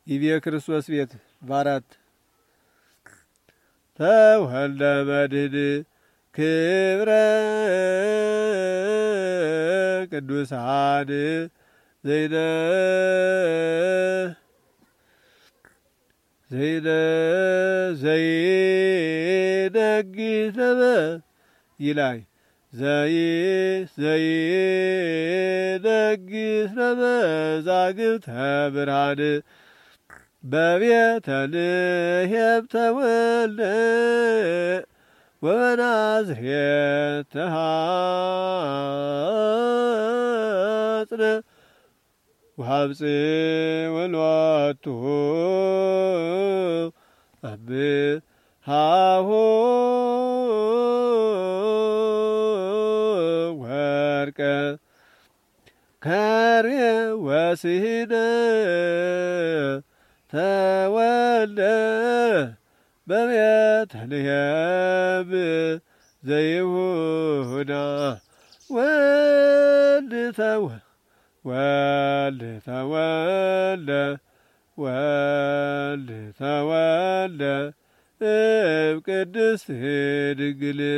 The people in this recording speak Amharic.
ይቤ ክርስቶስ ቤት ባራት ተወልደ መድኅን ክብረ ቅዱሳን ዘይነግህ ነበ ይላይ ዘይነግህ ነበዛግብተ ብርሃን በቤተልሔም ተወልደ ወበናዝሬት ተሐጽነ ወሀብጽእ ወሎቱ አምሃሁ ወርቀ ከርቤ ወስሕነ ተወልደ በቤተልሔም ዘይሁዳ ወልድ ተወልደ እምቅድስት ድንግል